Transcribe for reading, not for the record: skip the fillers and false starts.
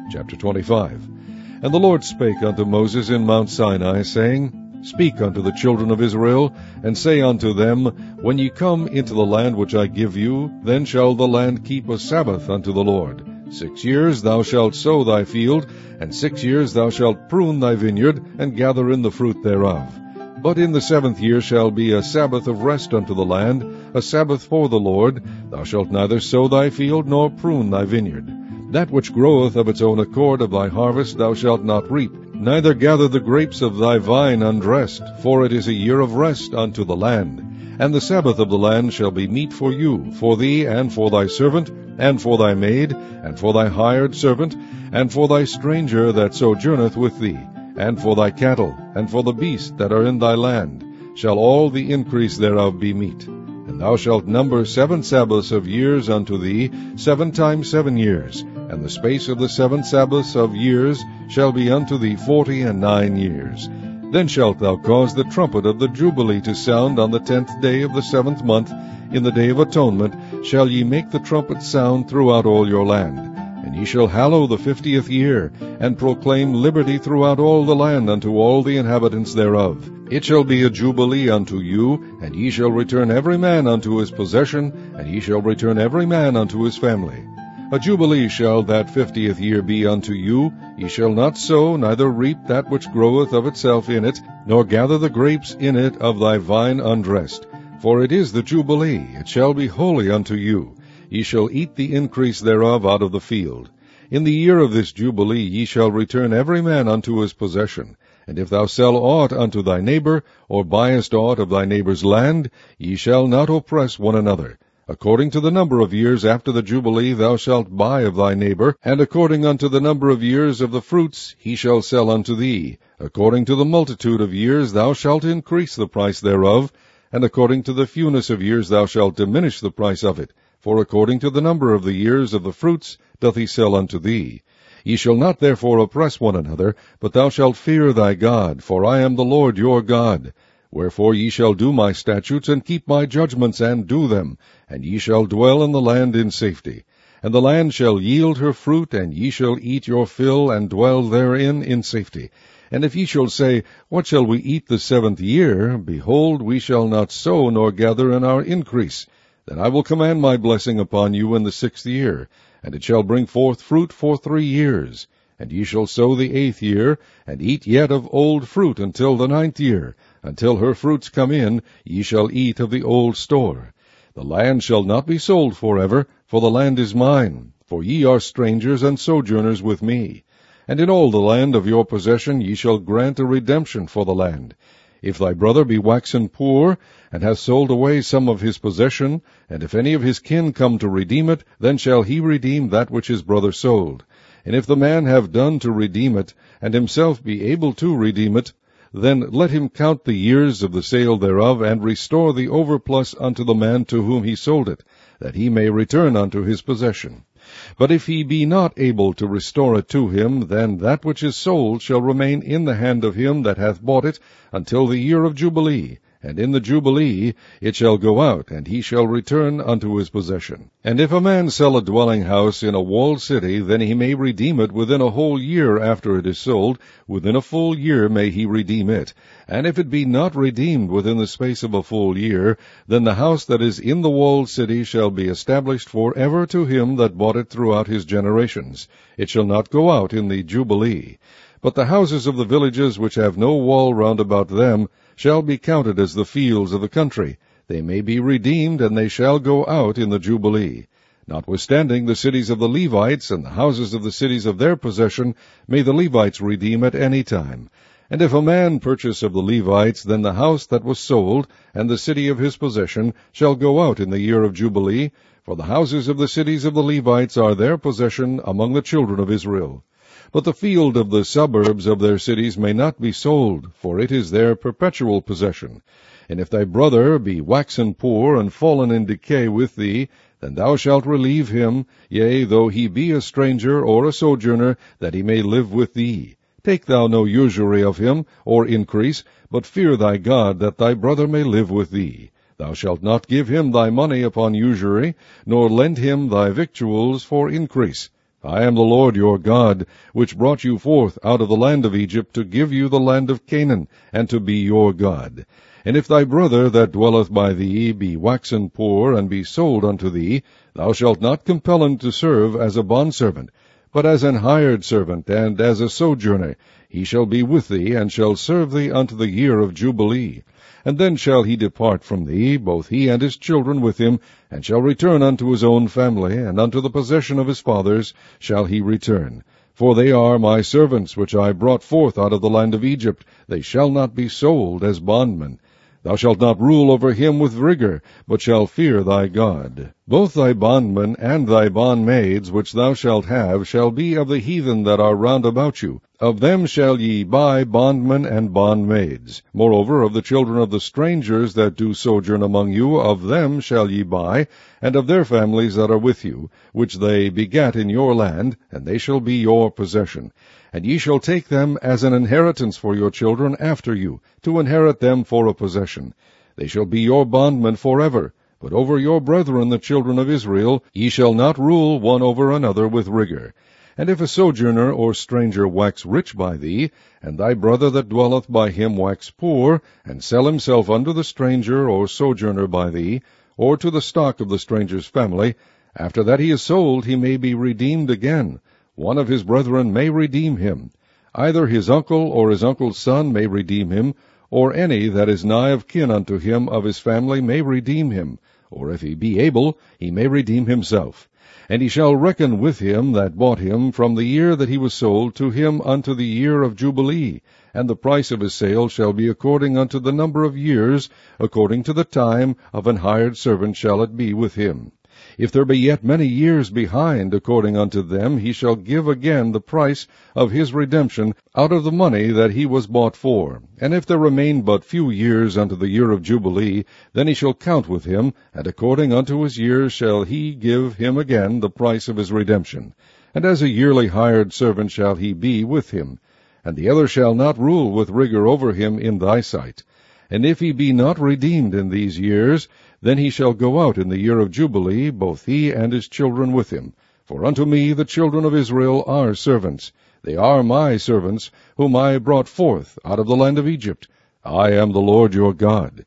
Chapter 25. And the Lord spake unto Moses in Mount Sinai, saying, Speak unto the children of Israel, and say unto them, When ye come into the land which I give you, then shall the land keep a Sabbath unto the Lord. 6 years thou shalt sow thy field, and 6 years thou shalt prune thy vineyard, and gather in the fruit thereof. But in the 7th year shall be a Sabbath of rest unto the land, a Sabbath for the Lord. Thou shalt neither sow thy field, nor prune thy vineyard. That which groweth of its own accord of thy harvest thou shalt not reap, neither gather the grapes of thy vine undressed, for it is a year of rest unto the land. And the Sabbath of the land shall be meat for you, for thee, and for thy servant, and for thy maid, and for thy hired servant, and for thy stranger that sojourneth with thee, and for thy cattle, and for the beasts that are in thy land, shall all the increase thereof be meat. And thou shalt number 7 Sabbaths of years unto thee, 7 times 7 years, and the space of the 7 Sabbaths of years shall be unto thee 49 years. Then shalt thou cause the trumpet of the Jubilee to sound on the 10th day of the 7th month. In the day of atonement shall ye make the trumpet sound throughout all your land. And ye shall hallow the 50th year, and proclaim liberty throughout all the land unto all the inhabitants thereof. It shall be a jubilee unto you, and ye shall return every man unto his possession, and ye shall return every man unto his family. A jubilee shall that 50th year be unto you. Ye shall not sow, neither reap that which groweth of itself in it, nor gather the grapes in it of thy vine undressed. For it is the jubilee, it shall be holy unto you. Ye shall eat the increase thereof out of the field. In the year of this jubilee ye shall return every man unto his possession. And if thou sell aught unto thy neighbor, or buyest aught of thy neighbor's land, ye shall not oppress one another. According to the number of years after the jubilee thou shalt buy of thy neighbor, and according unto the number of years of the fruits he shall sell unto thee. According to the multitude of years thou shalt increase the price thereof, and according to the fewness of years thou shalt diminish the price of it. For according to the number of the years of the fruits doth he sell unto thee. Ye shall not therefore oppress one another, but thou shalt fear thy God, for I am the Lord your God. Wherefore ye shall do my statutes, and keep my judgments, and do them, and ye shall dwell in the land in safety. And the land shall yield her fruit, and ye shall eat your fill, and dwell therein in safety. And if ye shall say, What shall we eat the 7th year? Behold, we shall not sow, nor gather in our increase. Then I will command my blessing upon you in the 6th year, and it shall bring forth fruit for 3 years. And ye shall sow the 8th year, and eat yet of old fruit until the 9th year. Until her fruits come in, ye shall eat of the old store. The land shall not be sold forever, for the land is mine, for ye are strangers and sojourners with me. And in all the land of your possession ye shall grant a redemption for the land. If thy brother be waxen poor, and hath sold away some of his possession, and if any of his kin come to redeem it, then shall he redeem that which his brother sold. And if the man have done to redeem it, and himself be able to redeem it, then let him count the years of the sale thereof, and restore the overplus unto the man to whom he sold it, that he may return unto his possession. But if he be not able to restore it to him, then that which is sold shall remain in the hand of him that hath bought it until the year of Jubilee. And in the Jubilee it shall go out, and he shall return unto his possession. And if a man sell a dwelling house in a walled city, then he may redeem it within a whole year after it is sold. Within a full year may he redeem it. And if it be not redeemed within the space of a full year, then the house that is in the walled city shall be established for ever to him that bought it throughout his generations. It shall not go out in the Jubilee. But the houses of the villages which have no wall round about them shall be counted as the fields of the country. They may be redeemed, and they shall go out in the Jubilee. Notwithstanding, the cities of the Levites, and the houses of the cities of their possession, may the Levites redeem at any time. And if a man purchase of the Levites, then the house that was sold, and the city of his possession, shall go out in the year of Jubilee, for the houses of the cities of the Levites are their possession among the children of Israel. But the field of the suburbs of their cities may not be sold, for it is their perpetual possession. And if thy brother be waxen poor, and fallen in decay with thee, then thou shalt relieve him, yea, though he be a stranger or a sojourner, that he may live with thee. Take thou no usury of him, or increase, but fear thy God, that thy brother may live with thee. Thou shalt not give him thy money upon usury, nor lend him thy victuals for increase. I am the Lord your God, which brought you forth out of the land of Egypt, to give you the land of Canaan, and to be your God. And if thy brother that dwelleth by thee be waxen poor, and be sold unto thee, thou shalt not compel him to serve as a bondservant, but as an hired servant, and as a sojourner. He shall be with thee, and shall serve thee unto the year of Jubilee. And then shall he depart from thee, both he and his children with him, and shall return unto his own family, and unto the possession of his fathers shall he return. For they are my servants, which I brought forth out of the land of Egypt. They shall not be sold as bondmen. Thou shalt not rule over him with rigor, but shalt fear thy God. Both thy bondmen and thy bondmaids, which thou shalt have, shall be of the heathen that are round about you. Of them shall ye buy bondmen and bondmaids. Moreover, of the children of the strangers that do sojourn among you, of them shall ye buy, and of their families that are with you, which they begat in your land, and they shall be your possession. And ye shall take them as an inheritance for your children after you, to inherit them for a possession. They shall be your bondmen forever. But over your brethren the children of Israel ye shall not rule one over another with rigor. And if a sojourner or stranger wax rich by thee, and thy brother that dwelleth by him wax poor, and sell himself unto the stranger or sojourner by thee, or to the stock of the stranger's family, after that he is sold he may be redeemed again. One of his brethren may redeem him. Either his uncle or his uncle's son may redeem him, or any that is nigh of kin unto him of his family may redeem him, or if he be able, he may redeem himself. And he shall reckon with him that bought him from the year that he was sold to him unto the year of Jubilee, and the price of his sale shall be according unto the number of years, according to the time of an hired servant shall it be with him. If there be yet many years behind, according unto them, he shall give again the price of his redemption out of the money that he was bought for. And if there remain but few years unto the year of Jubilee, then he shall count with him, and according unto his years shall he give him again the price of his redemption. And as a yearly hired servant shall he be with him. And the other shall not rule with rigor over him in thy sight. And if he be not redeemed in these years, then he shall go out in the year of Jubilee, both he and his children with him. For unto me the children of Israel are servants. They are my servants, whom I brought forth out of the land of Egypt. I am the Lord your God.